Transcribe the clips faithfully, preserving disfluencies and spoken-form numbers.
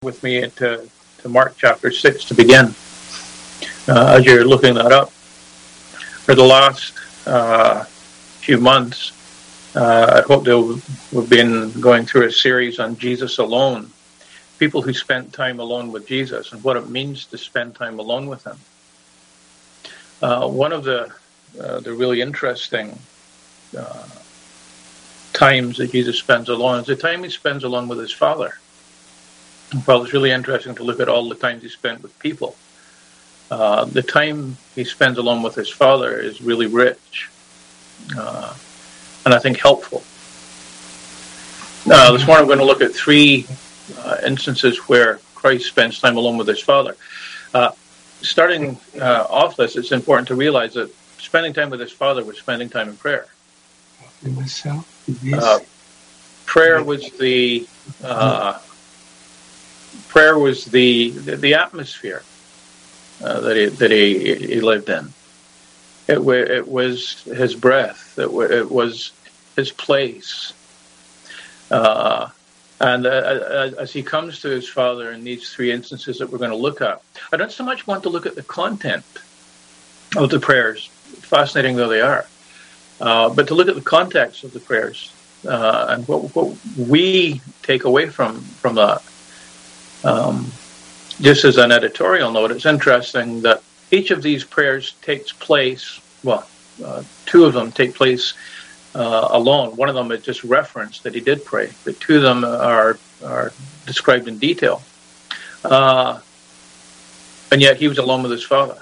with me to, to Mark chapter six to begin. Uh, as you're looking that up, for the last uh, few months, uh, I hope that we've been going through a series on Jesus alone, people who spent time alone with Jesus and what it means to spend time alone with him. Uh, one of the uh, the really interesting uh, times that Jesus spends alone is the time he spends alone with his Father. Well, it's really interesting to look at all the times he spent with people. Uh, the time he spends alone with his Father is really rich, uh, and I think helpful. Now, this morning we're going to look at three uh, instances where Christ spends time alone with his Father. Uh, starting uh, off this, it's important to realize that spending time with his Father was spending time in prayer. Uh, prayer was the... Uh, Prayer was the the, the atmosphere uh, that he that he, he lived in. It, w- it was his breath. It, w- it was his place. Uh, and uh, as he comes to his Father in these three instances that we're going to look at, I don't so much want to look at the content of the prayers, fascinating though they are, uh, but to look at the context of the prayers uh, and what, what we take away from from that. Um, just as an editorial note, it's interesting that each of these prayers takes place, well, uh, two of them take place uh, alone. One of them is just referenced that he did pray, but two of them are are described in detail. Uh, and yet he was alone with his Father.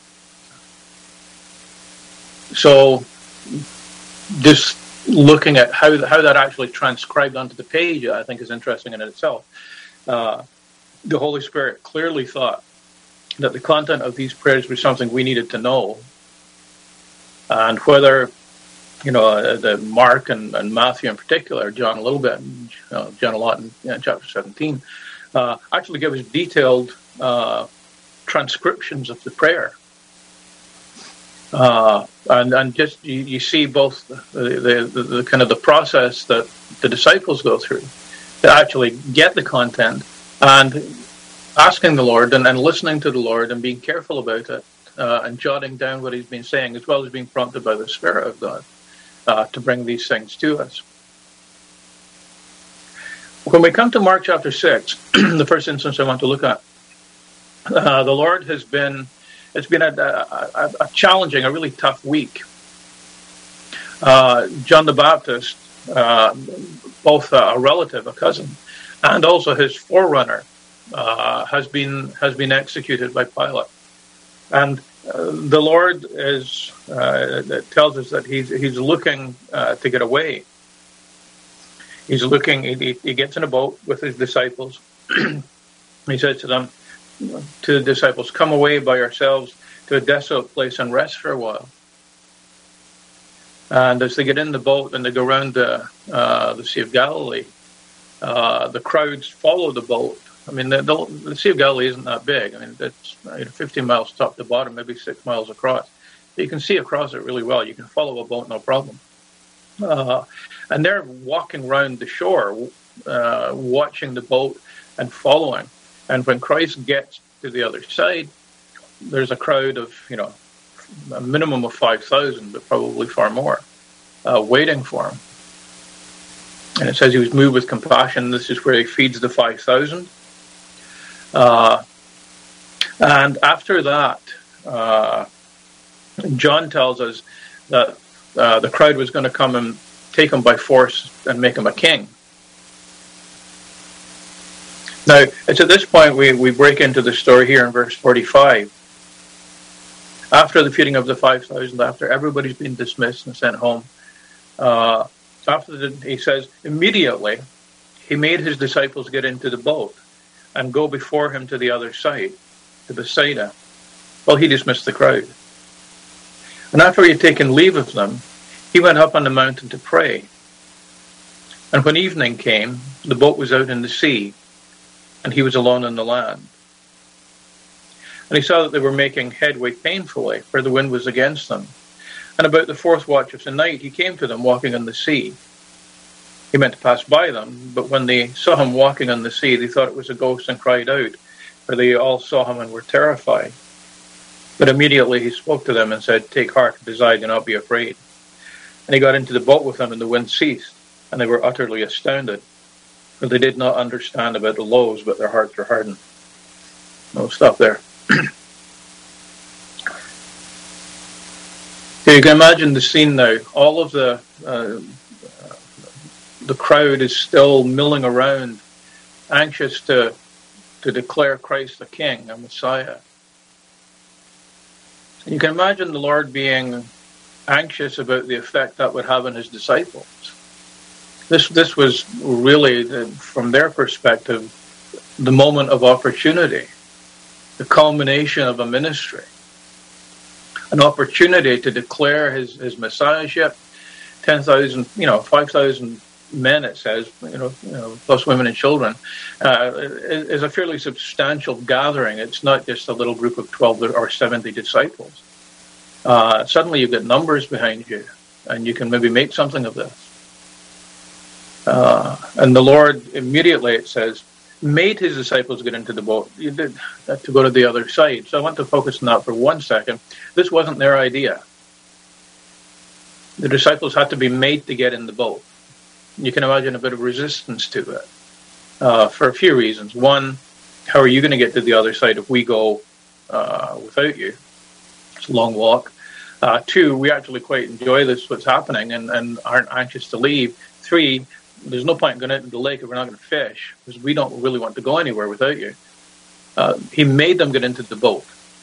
So just looking at how, how that actually transcribed onto the page, I think is interesting in itself. Uh, The Holy Spirit clearly thought that the content of these prayers was something we needed to know. And whether, you know, the Mark and, and Matthew in particular, John a little bit, uh, John a lot in you know, chapter seventeen, uh, actually give us detailed uh, transcriptions of the prayer. Uh, and, and just you, you see both the, the, the, the kind of the process that the disciples go through to actually get the content, and asking the Lord and, and listening to the Lord and being careful about it uh, and jotting down what he's been saying, as well as being prompted by the Spirit of God uh, to bring these things to us. When we come to Mark chapter six, the first instance I want to look at, uh, the Lord has been, it's been a, a, a challenging, a really tough week. Uh, John the Baptist, uh, both a relative, a cousin, and also his forerunner uh, has been has been executed by Pilate, and uh, the Lord is uh, tells us that he's he's looking uh, to get away. He's looking. He, he gets in a boat with his disciples. He says to them, to the disciples, "Come away by yourselves to a desolate place and rest for a while." And as they get in the boat and they go around the uh, the Sea of Galilee, Uh, the crowds follow the boat. I mean, the, the, the Sea of Galilee isn't that big. I mean, it's you know, fifteen miles top to bottom, maybe six miles across. So you can see across it really well. You can follow a boat, no problem. Uh, and they're walking around the shore, uh, watching the boat and following. And when Christ gets to the other side, there's a crowd of, you know, a minimum of five thousand, but probably far more, uh, waiting for him. And it says he was moved with compassion. This is where he feeds the five thousand. Uh, and after that, uh, John tells us that uh, the crowd was going to come and take him by force and make him a king. Now, it's at this point we, we break into the story here in verse forty-five. After the feeding of the five thousand, after everybody's been dismissed and sent home, uh, After the, he says, immediately he made his disciples get into the boat and go before him to the other side, to Bethsaida. Well, he dismissed the crowd. And after he had taken leave of them, he went up on the mountain to pray. And when evening came, the boat was out in the sea, and he was alone on the land. And he saw that they were making headway painfully, for the wind was against them. And about the fourth watch of the night, he came to them walking on the sea. He meant to pass by them, but when they saw him walking on the sea, they thought it was a ghost and cried out, for they all saw him and were terrified. But immediately he spoke to them and said, "Take heart, it is I, do not be afraid." And he got into the boat with them, and the wind ceased, and they were utterly astounded, for they did not understand about the loaves, but their hearts were hardened. No, stop there. So you can imagine the scene now. All of the uh, the crowd is still milling around, anxious to to declare Christ the King, a Messiah. And you can imagine the Lord being anxious about the effect that would have on his disciples. This this was really, the, from their perspective, the moment of opportunity, the culmination of a ministry, an opportunity to declare his, his messiahship. ten thousand, you know, five thousand men, it says, you know, you know, plus women and children, uh, is a fairly substantial gathering. It's not just a little group of twelve or seventy disciples. Uh, suddenly you get numbers behind you, and you can maybe make something of this. Uh, and the Lord immediately, it says, made his disciples get into the boat you did, uh, to go to the other side. So I want to focus on that for one second. This wasn't their idea. The disciples had to be made to get in the boat. You can imagine a bit of resistance to it uh, for a few reasons. One, how are you going to get to the other side if we go uh, without you? It's a long walk. Uh, two, we actually quite enjoy this, what's happening, and, and aren't anxious to leave. Three, there's no point in going out into the lake if we're not going to fish, because we don't really want to go anywhere without you. Uh, he made them get into the boat.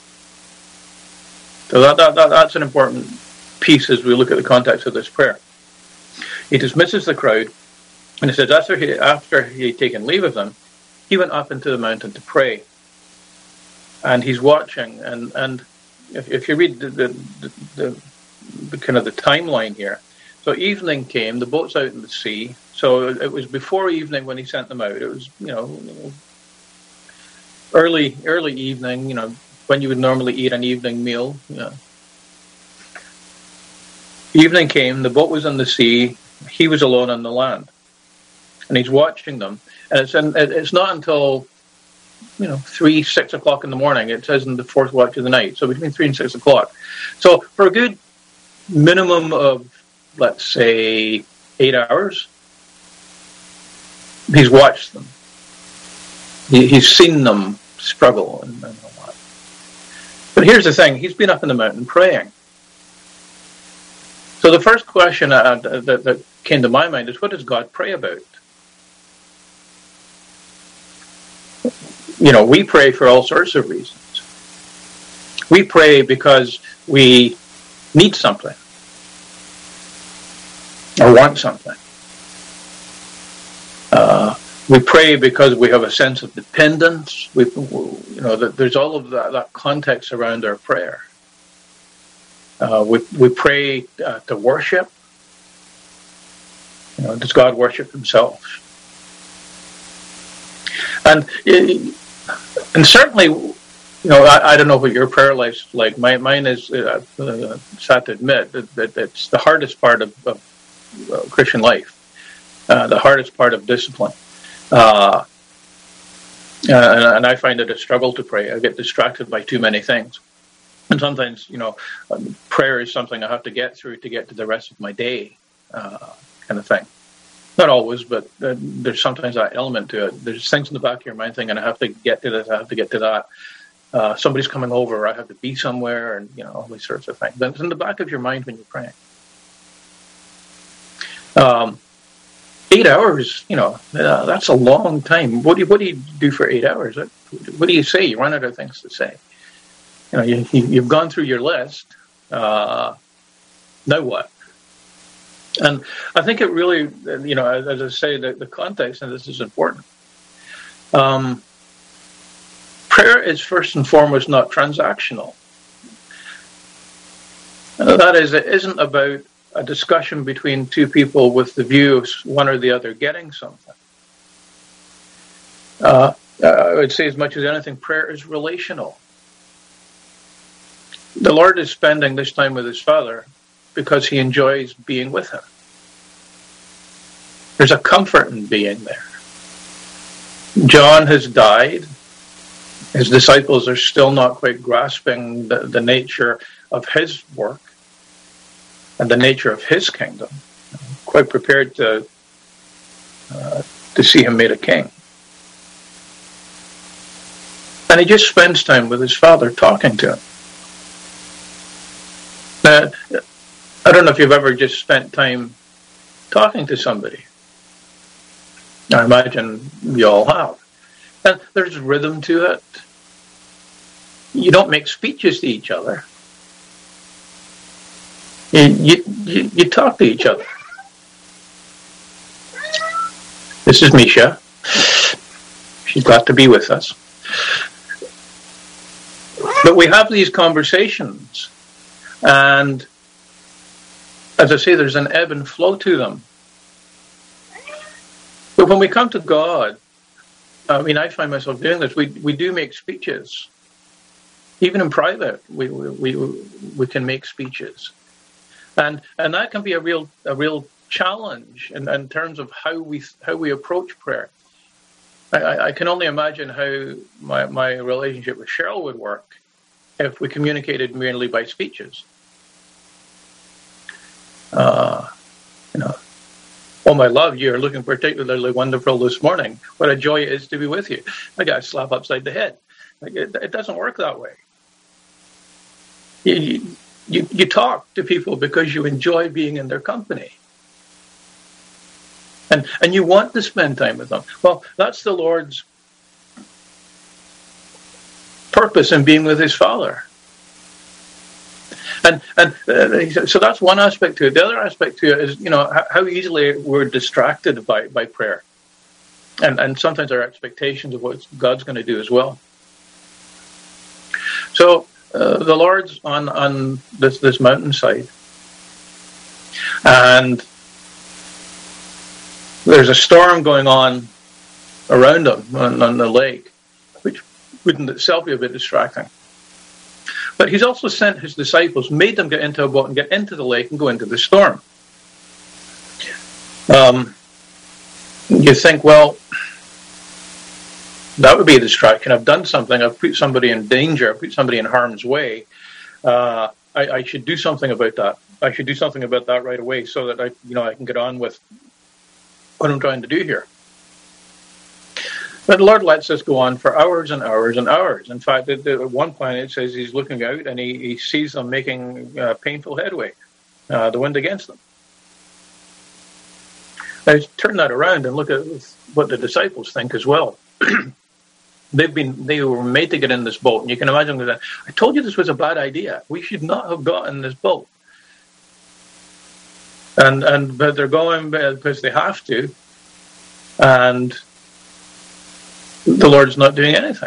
So that, that, that that's an important piece as we look at the context of this prayer. He dismisses the crowd, and it says after he after he had taken leave of them, he went up into the mountain to pray. And he's watching, and and if, if you read the the, the the the kind of the timeline here, so evening came, the boat's out in the sea. So it was before evening when he sent them out. It was, you know, early early evening, you know, when you would normally eat an evening meal. You know. Evening came, the boat was in the sea, he was alone on the land. And he's watching them. And it's in, it's not until, you know, three, six o'clock in the morning. It says in the fourth watch of the night. So between three and six o'clock. So for a good minimum of, let's say, eight hours, he's watched them. He, he's seen them struggle and, and all that. But here's the thing. He's been up in the mountain praying. So the first question uh, that, that came to my mind is, what does God pray about? You know, we pray for all sorts of reasons. We pray because we need something or want something. Uh, we pray because we have a sense of dependence. We, you know, that there's all of that, that context around our prayer. Uh, we we pray uh, to worship. You know, does God worship himself? And and certainly, you know, I, I don't know what your prayer life's like. My, mine is, uh, uh, sad to admit, that, that it's the hardest part of, of uh, Christian life, uh, the hardest part of discipline. Uh, and, and I find it a struggle to pray. I get distracted by too many things. And sometimes, you know, um, prayer is something I have to get through to get to the rest of my day, uh, kind of thing. Not always, but uh, there's sometimes that element to it. There's things in the back of your mind thinking, I have to get to this, I have to get to that. Uh, somebody's coming over, I have to be somewhere, and, you know, all these sorts of things. But it's in the back of your mind when you're praying. Um, eight hours, you know, uh, that's a long time. What do you, what do you do for eight hours? What, what do you say? You run out of things to say. You know, you, you've gone through your list. Uh, now what? And I think it really, you know, as, as I say, the, the context of this is important. Um, prayer is first and foremost not transactional. And that is, it isn't about a discussion between two people with the view of one or the other getting something. Uh, I would say as much as anything, prayer is relational. The Lord is spending this time with his Father because he enjoys being with him. There's a comfort in being there. John has died. His disciples are still not quite grasping the, the nature of his work and the nature of his kingdom. Quite prepared to uh, to see him made a king. And he just spends time with his Father talking to him. Now, I don't know if you've ever just spent time talking to somebody. I imagine you all have. And there's rhythm to it. You don't make speeches to each other. You, you, you, you talk to each other. This is Misha. She's glad to be with us. But we have these conversations. And as I say, there's an ebb and flow to them. But when we come to God, I mean, I find myself doing this. We we do make speeches, even in private. We we we, we can make speeches, and and that can be a real a real challenge in, in terms of how we how we approach prayer. I, I can only imagine how my my relationship with Cheryl would work if we communicated merely by speeches. Uh, you know. Oh, my love, you're looking particularly wonderful this morning. What a joy it is to be with you. I got a slap upside the head. Like, it, it doesn't work that way. You, you, you talk to people because you enjoy being in their company. And, and you want to spend time with them. Well, that's the Lord's purpose in being with his Father. And and uh, so that's one aspect to it. The other aspect to it is, you know, how, how easily we're distracted by, by prayer. And and sometimes our expectations of what God's going to do as well. So uh, the Lord's on, on this, this mountainside. And there's a storm going on around him on, on the lake, which would in itself be a bit distracting. But he's also sent his disciples, made them get into a boat and get into the lake and go into the storm. Um, you think, well, that would be a distraction. I've done something. I've put somebody in danger. I've put somebody in harm's way. Uh, I, I should do something about that. I should do something about that right away so that I, you know, I can get on with what I'm trying to do here. But the Lord lets us go on for hours and hours and hours. In fact, at, at one point it says he's looking out and he, he sees them making uh, painful headway, uh, the wind against them. Now, turn that around and look at what the disciples think as well. They've been, they were made to get in this boat. And you can imagine that. I told you this was a bad idea. We should not have got in this boat. And, and but they're going because they have to. And the Lord's not doing anything.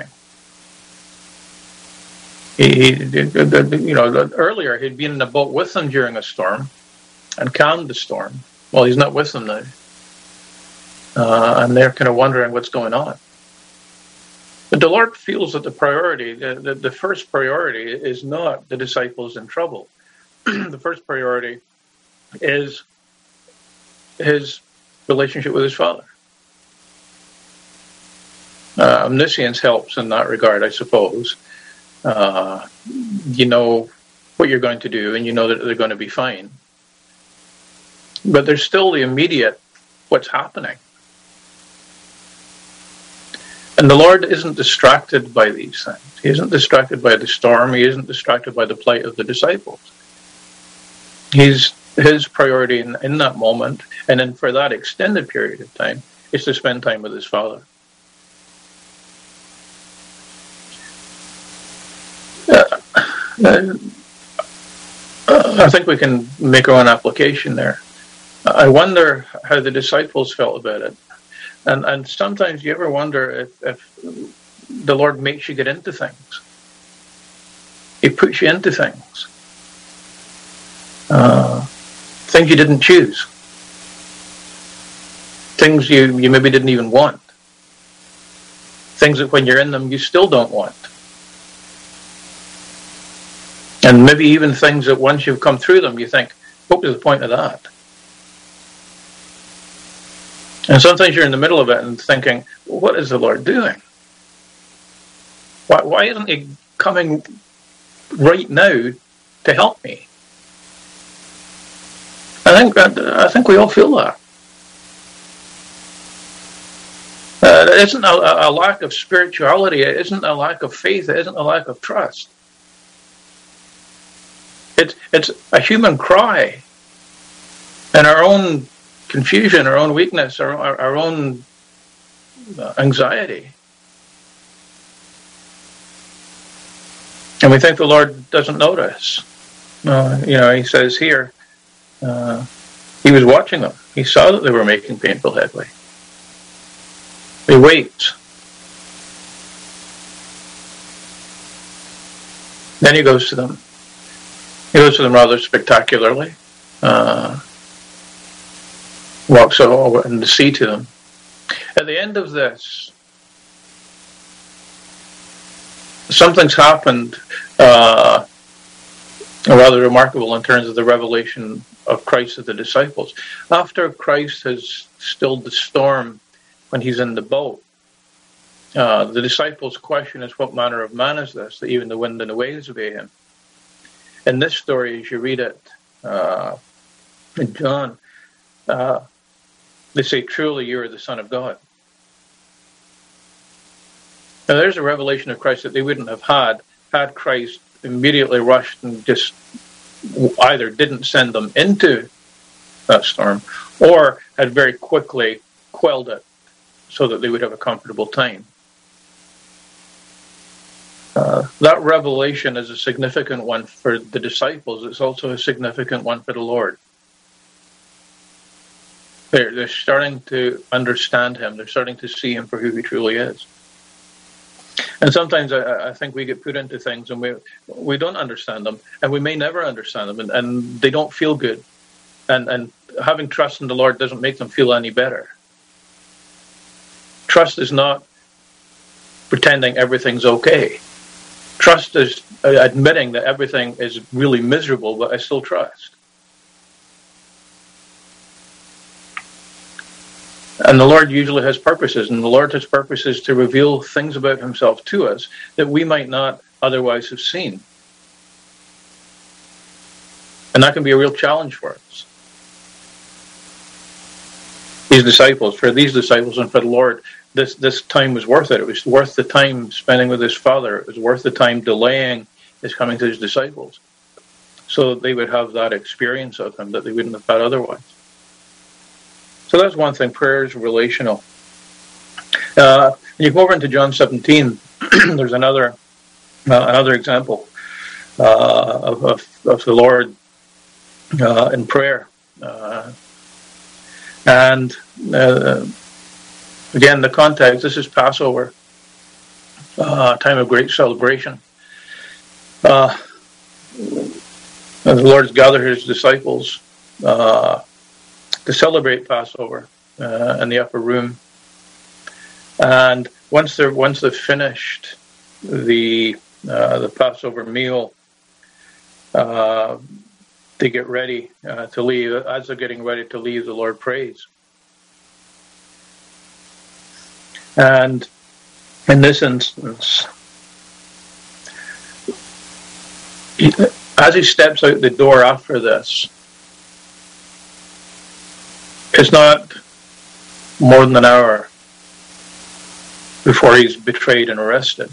He, he, you know, earlier he'd been in the boat with them during a storm and calmed the storm. Well, he's not with them now. Uh, and they're kind of wondering what's going on. But the Lord feels that the priority, the, the, the first priority is not the disciples in trouble. The first priority is his relationship with his Father. Uh, omniscience helps in that regard, I suppose. Uh, you know what you're going to do, and you know that they're going to be fine. But there's still the immediate what's happening. And the Lord isn't distracted by these things. He isn't distracted by the storm. He isn't distracted by the plight of the disciples. He's, his priority in, in that moment, and then for that extended period of time, is to spend time with his Father. Uh, uh, I think we can make our own application there. I wonder how the disciples felt about it. And and sometimes you ever wonder if, if the Lord makes you get into things. He puts you into things. Uh, things you didn't choose. Things you, you maybe didn't even want. Things that when you're in them you still don't want. And maybe even things that once you've come through them, you think, what was the point of that? And sometimes you're in the middle of it and thinking, what is the Lord doing? Why, why isn't he coming right now to help me? I think that, I think we all feel that. Uh, it isn't a, a lack of spirituality. It isn't a lack of faith. It isn't a lack of trust. It's it's a human cry, and our own confusion, our own weakness, our our, our own anxiety, and we think the Lord doesn't notice. Uh, you know, he says here, uh, he was watching them. He saw that they were making painful headway. He waits. Then he goes to them. He goes to them rather spectacularly. Uh, walks over in the sea to them. At the end of this, something's happened uh, rather remarkable in terms of the revelation of Christ to the disciples. After Christ has stilled the storm when he's in the boat, uh, the disciples' question is, what manner of man is this, that even the wind and the waves obey him? In this story, as you read it uh, in John, uh, they say, truly you are the Son of God. Now there's a revelation of Christ that they wouldn't have had had Christ immediately rushed and just either didn't send them into that storm or had very quickly quelled it so that they would have a comfortable time. Uh, that revelation is a significant one for the disciples. It's also a significant one for the Lord. They're, they're starting to understand him. They're starting to see him for who he truly is. And sometimes I, I think we get put into things and we we don't understand them, and we may never understand them, and, and they don't feel good. And, and having trust in the Lord doesn't make them feel any better. Trust is not pretending everything's okay. Trust is admitting that everything is really miserable, but I still trust. And the Lord usually has purposes, and the Lord has purposes to reveal things about himself to us that we might not otherwise have seen. And that can be a real challenge for us. These disciples, for these disciples and for the Lord, this, this time was worth it. It was worth the time spending with his Father. It was worth the time delaying his coming to his disciples, so that they would have that experience of him that they wouldn't have had otherwise. So that's one thing. Prayer is relational. Uh, you come over into John seventeen. There's another uh, another example uh, of, of, of the Lord uh, in prayer, uh, and uh, again the context. This is Passover, uh, time of great celebration. Uh, the Lord's gathered his disciples Uh, to celebrate Passover uh, in the upper room, and once they're once they've finished the uh, the Passover meal, uh, they get ready uh, to leave. As they're getting ready to leave, the Lord prays, and in this instance, he, as he steps out the door after this, it's not more than an hour before he's betrayed and arrested.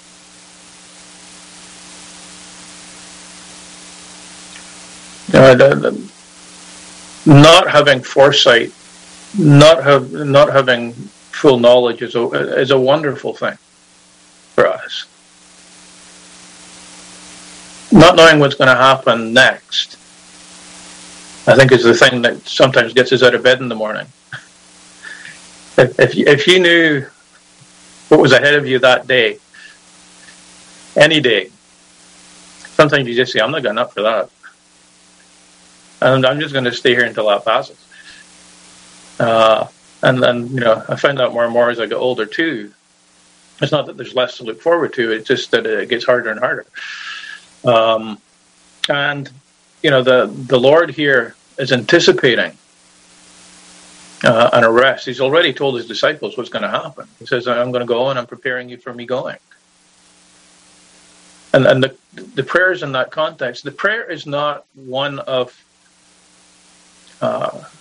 Uh, not having foresight, not have, not having full knowledge is a is a wonderful thing for us. Not knowing what's going to happen next, I think, is the thing that sometimes gets us out of bed in the morning. If if you, if you knew what was ahead of you that day, any day, sometimes you just say, I'm not getting up for that. And I'm just going to stay here until that passes. Uh, and then, you know, I find out more and more as I get older too. It's not that there's less to look forward to, it's just that it gets harder and harder. Um, and, you know, the, the Lord here is anticipating uh, an arrest. He's already told his disciples what's going to happen. He says, I'm going to go and I'm preparing you for me going. And, and the, the prayer is in that context. The prayer is not one of uh,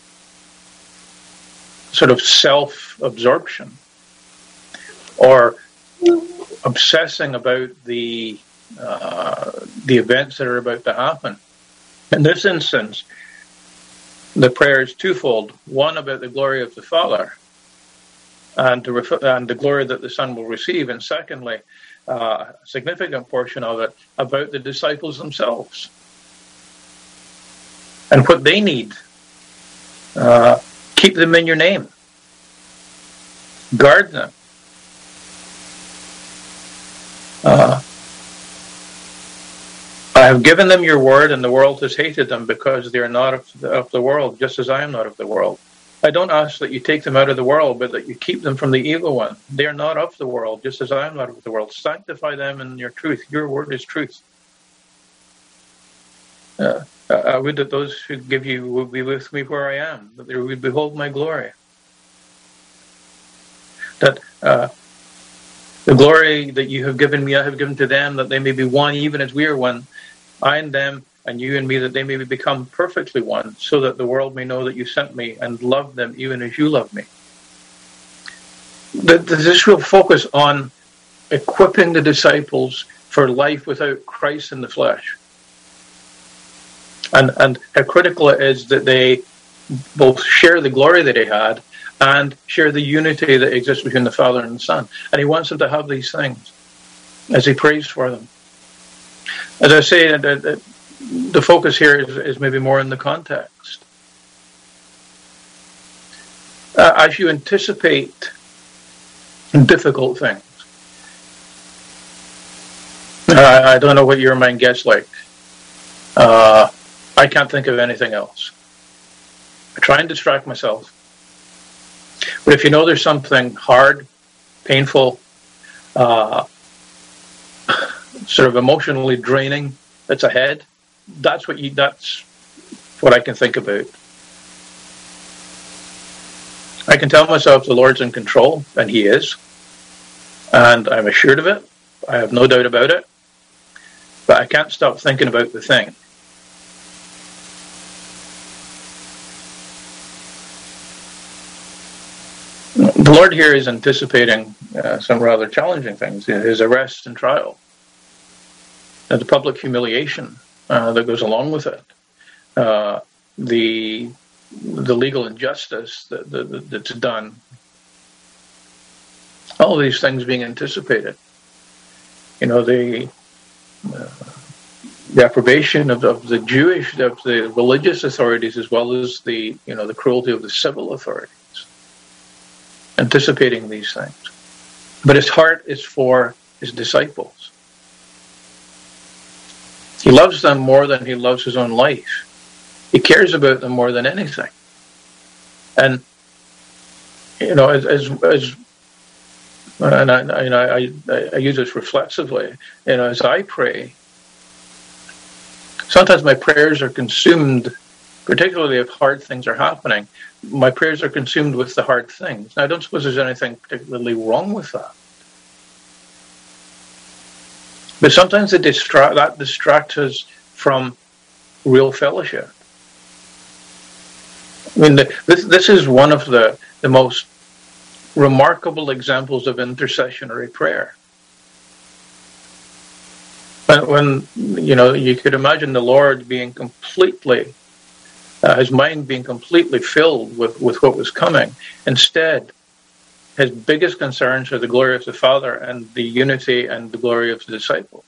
sort of self-absorption or obsessing about the uh, the events that are about to happen. In this instance, the prayer is twofold. One, about the glory of the Father and, to ref- and the glory that the Son will receive. And secondly, uh, a significant portion of it about the disciples themselves and what they need. Uh, keep them in your name. Guard them. Uh, I have given them your word, and the world has hated them because they are not of the, of the world, just as I am not of the world. I don't ask that you take them out of the world, but that you keep them from the evil one. They are not of the world, just as I am not of the world. Sanctify them in your truth. Your word is truth. Uh, I would that those who give you will be with me where I am, that they would behold my glory. That uh, the glory that you have given me, I have given to them, that they may be one, even as we are one. I and them, and you and me, that they may become perfectly one, so that the world may know that you sent me and love them even as you love me. This will focus on equipping the disciples for life without Christ in the flesh. And, and how critical it is that they both share the glory that he had and share the unity that exists between the Father and the Son. And he wants them to have these things as he prays for them. As I say, the focus here is, is maybe more in the context. Uh, as you anticipate difficult things, uh, I don't know what your mind gets like. Uh, I can't think of anything else. I try and distract myself. But if you know there's something hard, painful, uh, sort of emotionally draining that's ahead, that's what you, that's what I can think about. I can tell myself the Lord's in control, and he is. And I'm assured of it. I have no doubt about it. But I can't stop thinking about the thing. The Lord here is anticipating uh, some rather challenging things. His arrest and trial. And the public humiliation uh, that goes along with it. Uh, the the legal injustice that, that, that's done. All of these things being anticipated. You know, the uh, the approbation of, of the Jewish, of the religious authorities, as well as the, you know, the cruelty of the civil authorities. Anticipating these things. But his heart is for his disciples. He loves them more than he loves his own life. He cares about them more than anything. And, you know, as, as, as and I, you know, I, I use this reflexively, you know, as I pray, sometimes my prayers are consumed, particularly if hard things are happening, my prayers are consumed with the hard things. Now, I don't suppose there's anything particularly wrong with that. But sometimes it distra- that distracts us from real fellowship. I mean, the, this this is one of the, the most remarkable examples of intercessionary prayer. When, when you know, you could imagine the Lord being completely, uh, his mind being completely filled with, with what was coming. Instead, his biggest concerns are the glory of the Father and the unity and the glory of the disciples.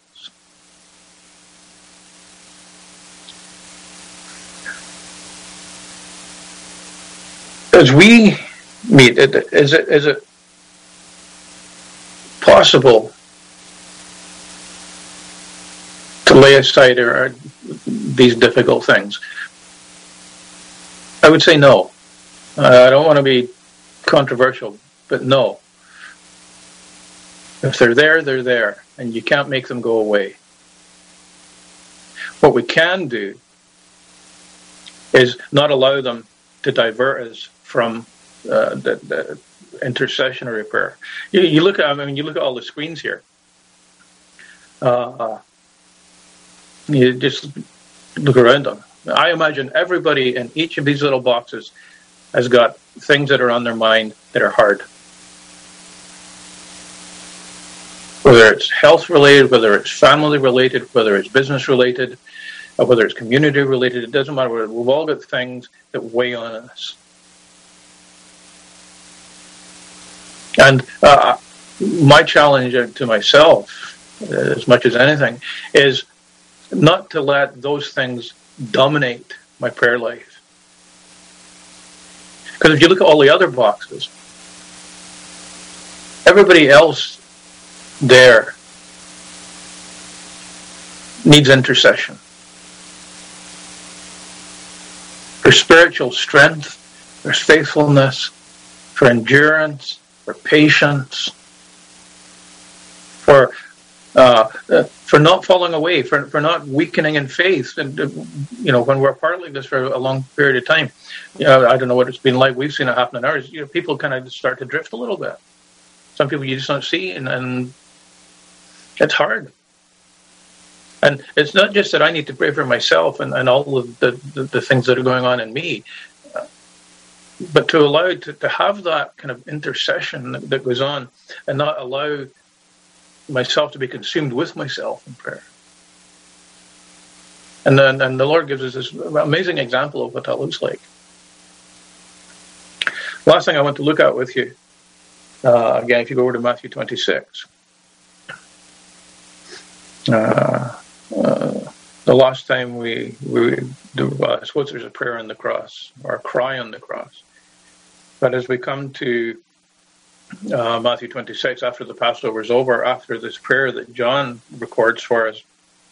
As we meet, is it is it possible to lay aside our, these difficult things? I would say no. Uh, I don't want to be controversial, but no. If they're there, they're there, and you can't make them go away. What we can do is not allow them to divert us from uh, the, the intercessionary prayer. You, you look at, I mean, you look at all the screens here. Uh, you just look around them. I imagine everybody in each of these little boxes has got things that are on their mind that are hard. Whether it's health related, whether it's family related, whether it's business related, or whether it's community related, it doesn't matter. We've all got things that weigh on us. And uh, my challenge to myself, as much as anything, is not to let those things dominate my prayer life. Because if you look at all the other boxes, everybody else there needs intercession for spiritual strength, for faithfulness, for endurance, for patience, for uh, uh, for not falling away, for for not weakening in faith. And uh, you know, when we're part like this for a long period of time, you know, I don't know what it's been like. We've seen it happen in ours. You know, people kind of start to drift a little bit. Some people you just don't see, and, and it's hard. And it's not just that I need to pray for myself and, and all of the, the, the things that are going on in me, uh, but to allow to, to have that kind of intercession that, that goes on and not allow myself to be consumed with myself in prayer. And then and the Lord gives us this amazing example of what that looks like. Last thing I want to look at with you, uh, again, if you go over to Matthew twenty-six. Uh, uh, the last time we, we do, well, I suppose there's a prayer on the cross, or a cry on the cross. But as we come to uh, Matthew twenty-six, after the Passover is over, after this prayer that John records for us,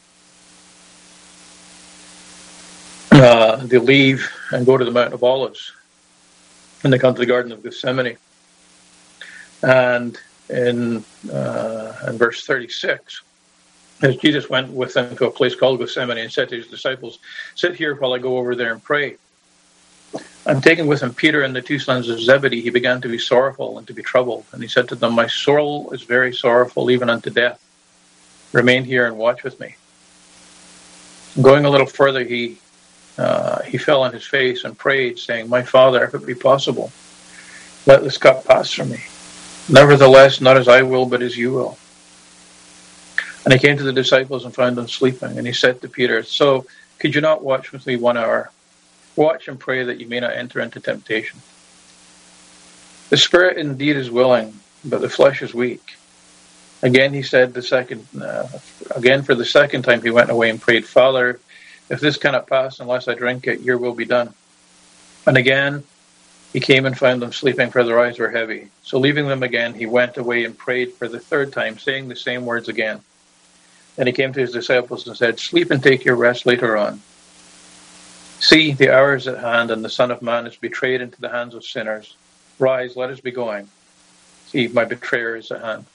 uh, they leave and go to the Mount of Olives. And they come to the Garden of Gethsemane. And in, uh, in verse thirty-six, as Jesus went with them to a place called Gethsemane and said to his disciples, "Sit here while I go over there and pray." And taking with him Peter and the two sons of Zebedee, he began to be sorrowful and to be troubled. And he said to them, "My soul is very sorrowful, even unto death. Remain here and watch with me." Going a little further, he uh, he fell on his face and prayed, saying, "My Father, if it be possible, let this cup pass from me. Nevertheless, not as I will, but as you will." And he came to the disciples and found them sleeping. And he said to Peter, "So could you not watch with me one hour? Watch and pray that you may not enter into temptation. The spirit indeed is willing, but the flesh is weak." Again, he said the second, uh, again for the second time, he went away and prayed, "Father, if this cannot pass unless I drink it, your will be done." And again, he came and found them sleeping, for their eyes were heavy. So leaving them again, he went away and prayed for the third time, saying the same words again. Then he came to his disciples and said, "Sleep and take your rest later on. See, the hour is at hand, and the Son of Man is betrayed into the hands of sinners. Rise, let us be going. See, my betrayer is at hand."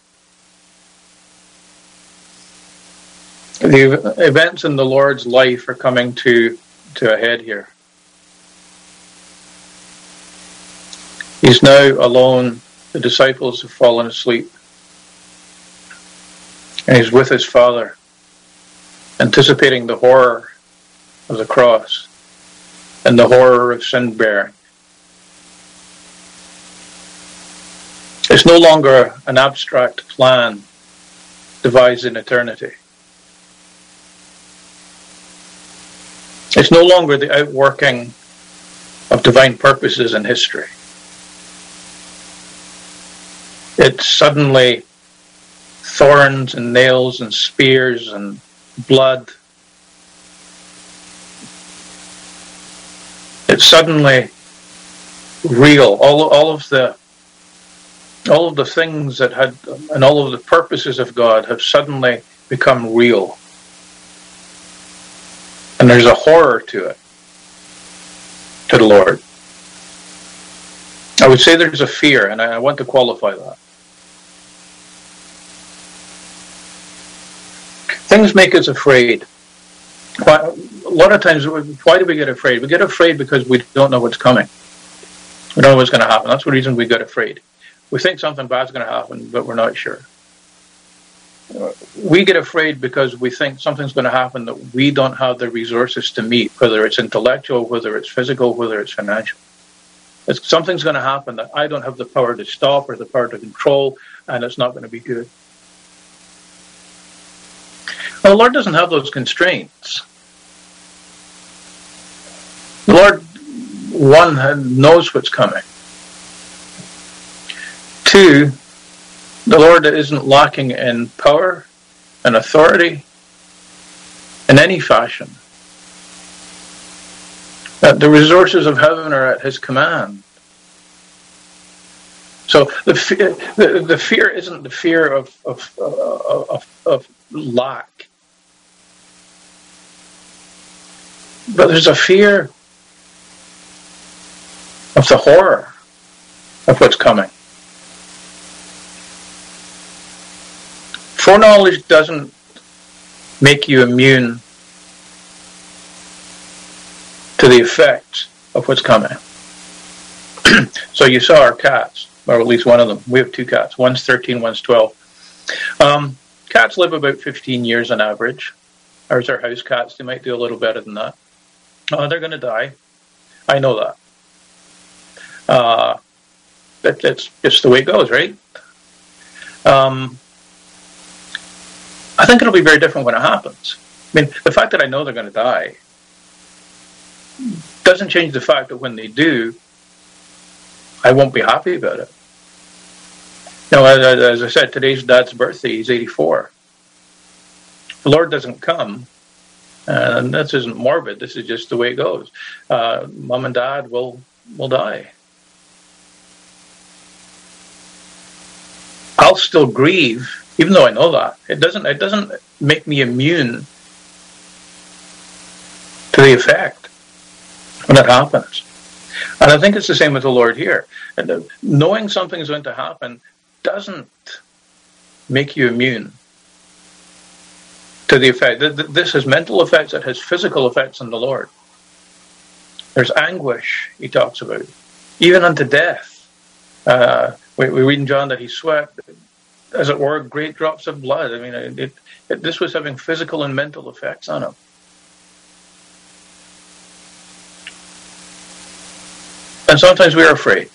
The events in the Lord's life are coming to, to a head here. He's now alone. The disciples have fallen asleep. And he's with his Father, anticipating the horror of the cross and the horror of sin bearing. It's no longer an abstract plan devised in eternity. It's no longer the outworking of divine purposes in history. It's suddenly thorns and nails and spears and blood. It's suddenly real. All, all of the all of the things that had and all of the purposes of God have suddenly become real. And there's a horror to it, to the Lord. I would say there's a fear, and I want to qualify that. Things make us afraid. A lot of times, why do we get afraid? We get afraid because we don't know what's coming. We don't know what's going to happen. That's the reason we get afraid. We think something bad's going to happen, but we're not sure. We get afraid because we think something's going to happen that we don't have the resources to meet, whether it's intellectual, whether it's physical, whether it's financial. It's, something's going to happen that I don't have the power to stop or the power to control, and it's not going to be good. Well, the Lord doesn't have those constraints. The Lord, one, knows what's coming. Two, the Lord isn't lacking in power and authority in any fashion. That the resources of heaven are at his command. So the fear, the, the fear isn't the fear of of, of of lack, but there's a fear of the horror of what's coming. Foreknowledge doesn't make you immune to the effects of what's coming. So you saw our cats, or at least one of them. We have two cats. One's thirteen, one's twelve. Um, cats live about fifteen years on average. Ours are house cats. They might do a little better than that. Oh, they're going to die. I know that. Uh, that that's just the way it goes, right? Um, I think it'll be very different when it happens. I mean, the fact that I know they're going to die doesn't change the fact that when they do, I won't be happy about it. Now, as, as I said, today's Dad's birthday. He's eighty-four. The Lord doesn't come, and this isn't morbid. This is just the way it goes. Uh, Mom and Dad will will die. I'll still grieve, even though I know that. It doesn't. It doesn't make me immune to the effect when it happens. And I think it's the same with the Lord here. And knowing something is going to happen doesn't make you immune to the effect. This has mental effects, it has physical effects on the Lord. There's anguish, he talks about, even unto death. Uh, we, we read in John that he sweat, as it were, great drops of blood. I mean, it, it, this was having physical and mental effects on him. And sometimes we are afraid.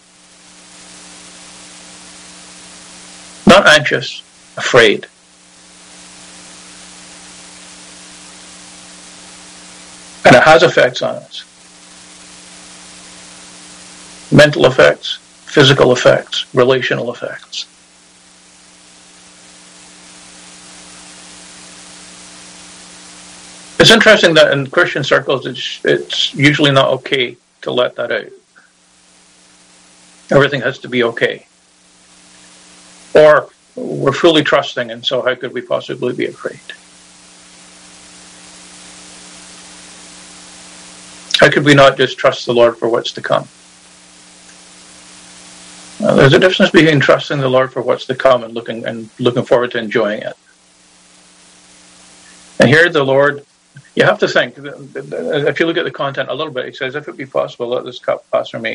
Not anxious, afraid. And it has effects on us. Mental effects, physical effects, relational effects. It's interesting that in Christian circles, it's, it's usually not okay to let that out. Everything has to be okay. Or we're fully trusting, and so how could we possibly be afraid? How could we not just trust the Lord for what's to come? Well, there's a difference between trusting the Lord for what's to come and looking and looking forward to enjoying it. And here the Lord, you have to think, if you look at the content a little bit, he says, if it be possible, let this cup pass from me.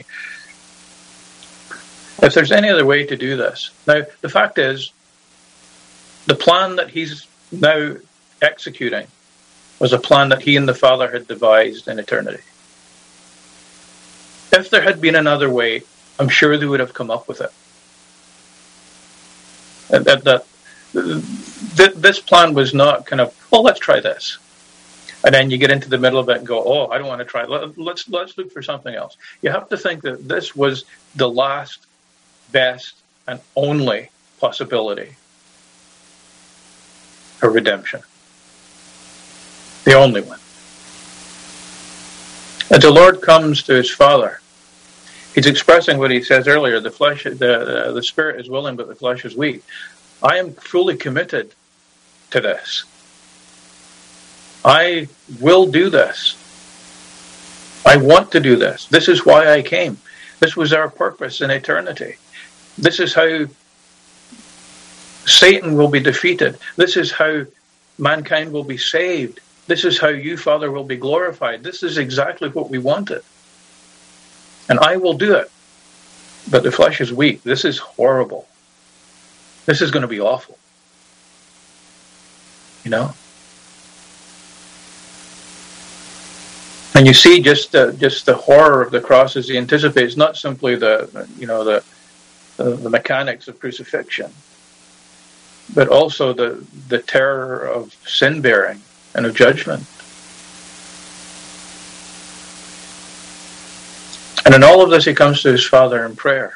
If there's any other way to do this. Now, the fact is, the plan that he's now executing was a plan that he and the Father had devised in eternity. If there had been another way, I'm sure they would have come up with it. That, that, that, this plan was not kind of, well, let's try this. And then you get into the middle of it and go, oh, I don't want to try it. Let's, let's look for something else. You have to think that this was the last, best, and only possibility for redemption. The only one. As the Lord comes to his Father, he's expressing what he says earlier, the flesh, the, uh, the spirit is willing, but the flesh is weak. I am fully committed to this. I will do this. I want to do this. This is why I came. This was our purpose in eternity. This is how Satan will be defeated. This is how mankind will be saved. This is how you, Father, will be glorified. This is exactly what we wanted. And I will do it. but the flesh is weak. This is horrible. This is going to be awful. You know? And you see just uh, just the horror of the cross as he anticipates not simply the you know the, the the mechanics of crucifixion, but also the the terror of sin bearing and of judgment. And in all of this, he comes to his Father in prayer.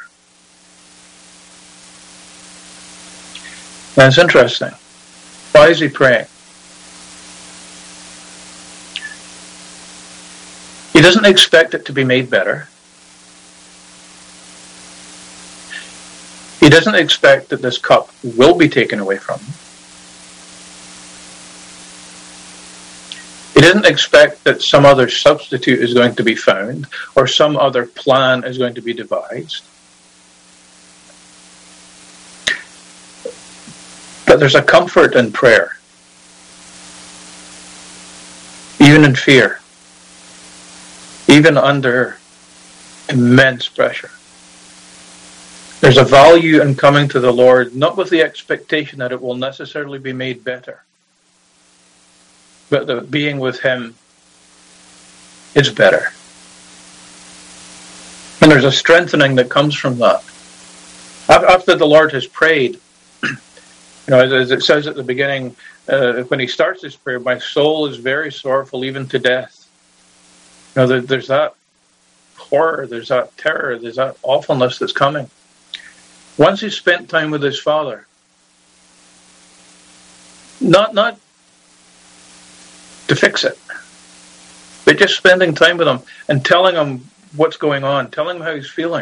And it's interesting. Why is he praying? He doesn't expect it to be made better. He doesn't expect that this cup will be taken away from him. He doesn't expect that some other substitute is going to be found or some other plan is going to be devised. But there's a comfort in prayer, even in fear, even under immense pressure. There's a value in coming to the Lord, not with the expectation that it will necessarily be made better, but that being with him is better. And there's a strengthening that comes from that. After the Lord has prayed, you know, as it says at the beginning, uh, when he starts his prayer, my soul is very sorrowful, even to death. You know, there, there's that horror, there's that terror, there's that awfulness that's coming. Once he's spent time with his Father, not not to fix it, but just spending time with him and telling him what's going on, telling him how he's feeling,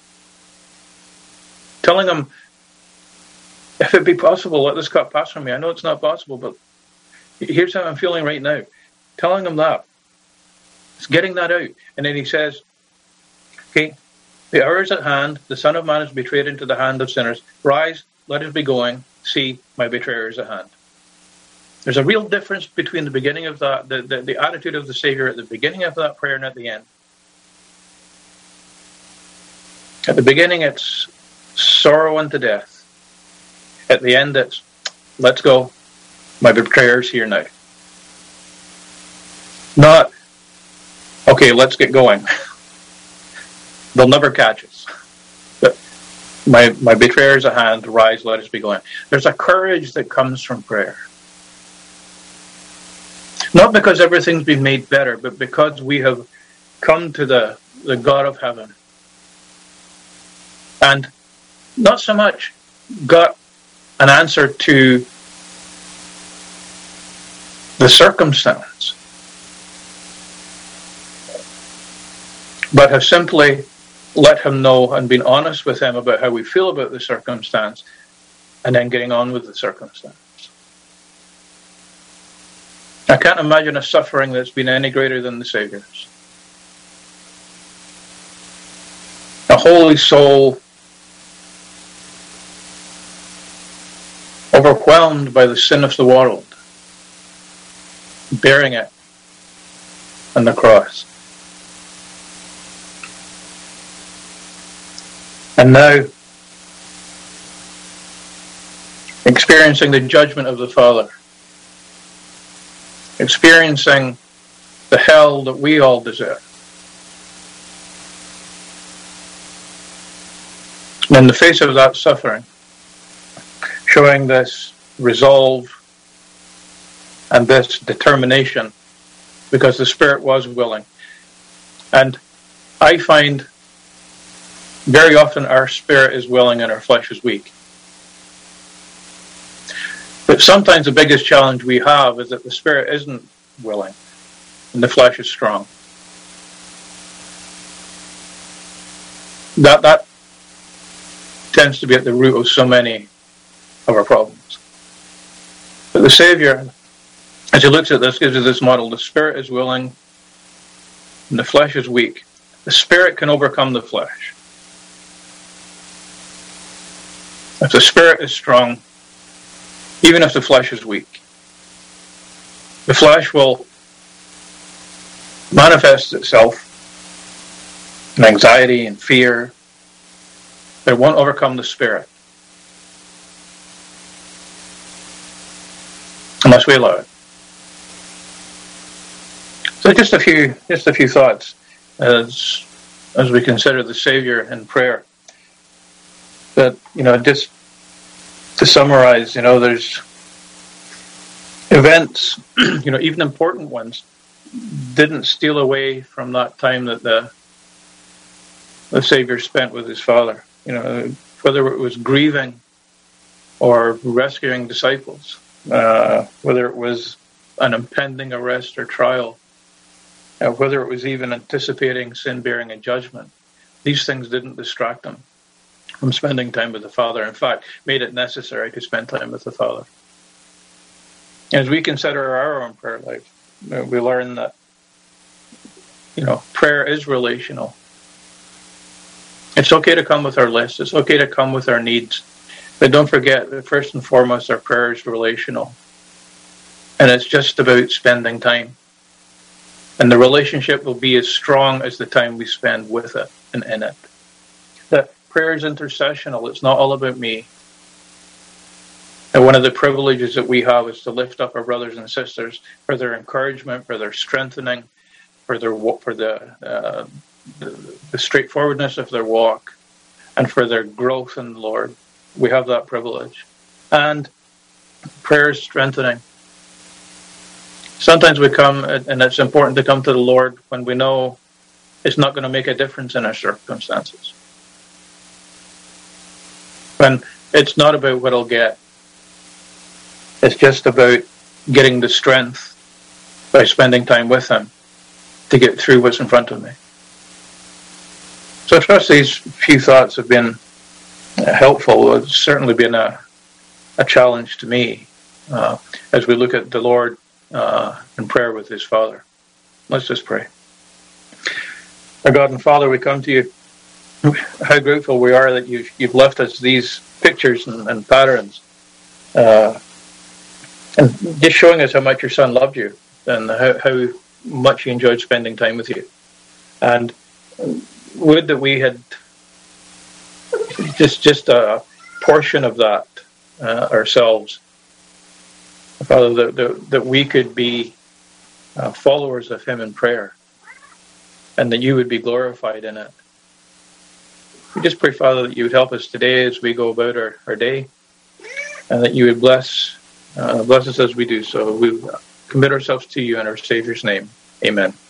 telling him, if it be possible, let this cup pass from me. I know it's not possible, but here's how I'm feeling right now. Telling him that. It's getting that out. And then he says, okay, the hour is at hand. The Son of Man is betrayed into the hand of sinners. Rise, let us be going. See, my betrayer is at hand. There's a real difference between the beginning of that, the, the, the attitude of the Savior at the beginning of that prayer and at the end. At the beginning, it's sorrow unto death. At the end, it's, let's go. My betrayer's here now. Not, okay, let's get going. They'll never catch us. But my, my betrayer's at hand. Rise, let us be going. There's a courage that comes from prayer. Not because everything's been made better, but because we have come to the, the God of heaven. And not so much got an answer to the circumstance, but have simply let him know and been honest with him about how we feel about the circumstance, and then getting on with the circumstance. I can't imagine a suffering that's been any greater than the Saviour's. A holy soul overwhelmed by the sin of the world, bearing it on the cross. And now experiencing the judgment of the Father, experiencing the hell that we all deserve. And in the face of that suffering, showing this resolve and this determination, because the Spirit was willing. And I find very often our spirit is willing and our flesh is weak. But sometimes the biggest challenge we have is that the Spirit isn't willing and the flesh is strong. That that tends to be at the root of so many of our problems. But the Savior, as he looks at this, gives us this model. The Spirit is willing and the flesh is weak. The Spirit can overcome the flesh. If the Spirit is strong, even if the flesh is weak, the flesh will manifest itself in anxiety and fear But it won't overcome the Spirit unless we allow it. So just a few, just a few thoughts as as we consider the Savior in prayer. That, you know, just to summarize, you know, there's events, you know, even important ones, didn't steal away from that time that the the Savior spent with his Father. You know, whether it was grieving or rescuing disciples, uh, whether it was an impending arrest or trial, uh, whether it was even anticipating sin bearing and judgment, these things didn't distract him from spending time with the Father. In fact, made it necessary to spend time with the Father. As we consider our own prayer life, we learn that, you know, prayer is relational. It's okay to come with our list. It's okay to come with our needs. But don't forget that first and foremost, our prayer is relational. And it's just about spending time. And the relationship will be as strong as the time we spend with it and in it. That prayer is intercessional. It's not all about me. And one of the privileges that we have is to lift up our brothers and sisters for their encouragement, for their strengthening, for their for the, uh, the the straightforwardness of their walk, and for their growth in the Lord. We have that privilege. And prayer is strengthening. Sometimes we come, and it's important to come to the Lord when we know it's not going to make a difference in our circumstances. When it's not about what I'll get. It's just about getting the strength by spending time with Him to get through what's in front of me. So I trust these few thoughts have been helpful. It's certainly been a, a challenge to me uh, as we look at the Lord uh, in prayer with His Father. Let's just pray. Our God and Father, we come to you. How grateful we are that you've, you've left us these pictures and, and patterns. Uh, And just showing us how much your Son loved you and how, how much he enjoyed spending time with you. And would that we had just just a portion of that uh, ourselves. Father, that, that, that we could be uh, followers of him in prayer and that you would be glorified in it. We just pray, Father, that you would help us today as we go about our, our day and that you would bless Uh, bless us as we do so. We commit ourselves to you in our Savior's name. Amen.